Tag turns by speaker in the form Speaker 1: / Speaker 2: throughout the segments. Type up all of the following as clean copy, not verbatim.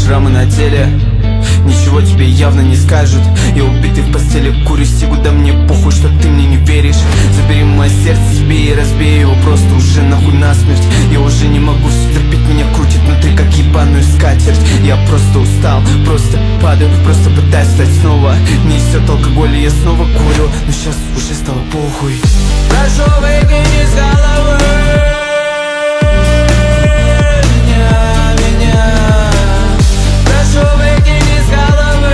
Speaker 1: шрамы на теле ничего тебе явно не скажут. Я убитый в постели, курю сигу, да мне похуй, что ты мне не веришь. Забери мое сердце себе и разбей его просто уже нахуй насмерть. Я уже не могу все терпеть, меня крутит внутри как ебаную скатерть. Я просто устал, просто падаю, просто пытаюсь встать снова. Несет алкоголь и я снова курю, но сейчас уже стало похуй.
Speaker 2: Прошу, выкини с головы меня. Прошу, выкини с головы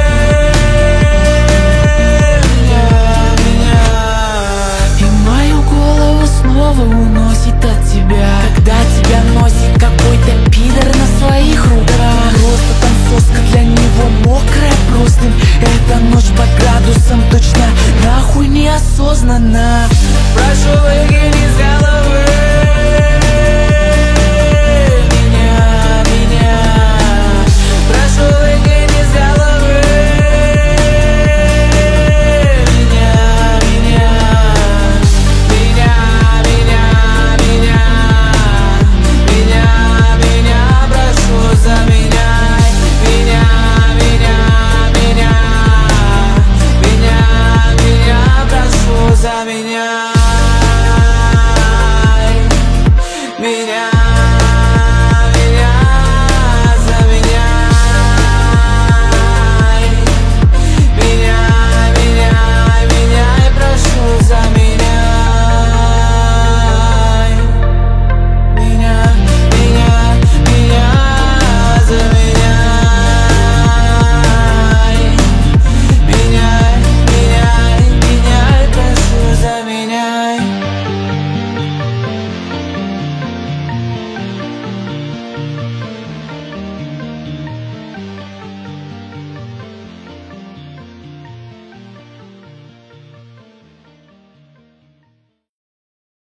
Speaker 2: меня. И мою голову снова уносит от тебя, когда тебя носит какой-то пидор на своих руках. Просто там соска для него мокрая простынь. Эта ночь под градусом точно нахуй неосознанно. Прошу, выкини с головы меня. Прошу, выкини с головы меня. Прошу, заменяй меня. Прошу, заменяй.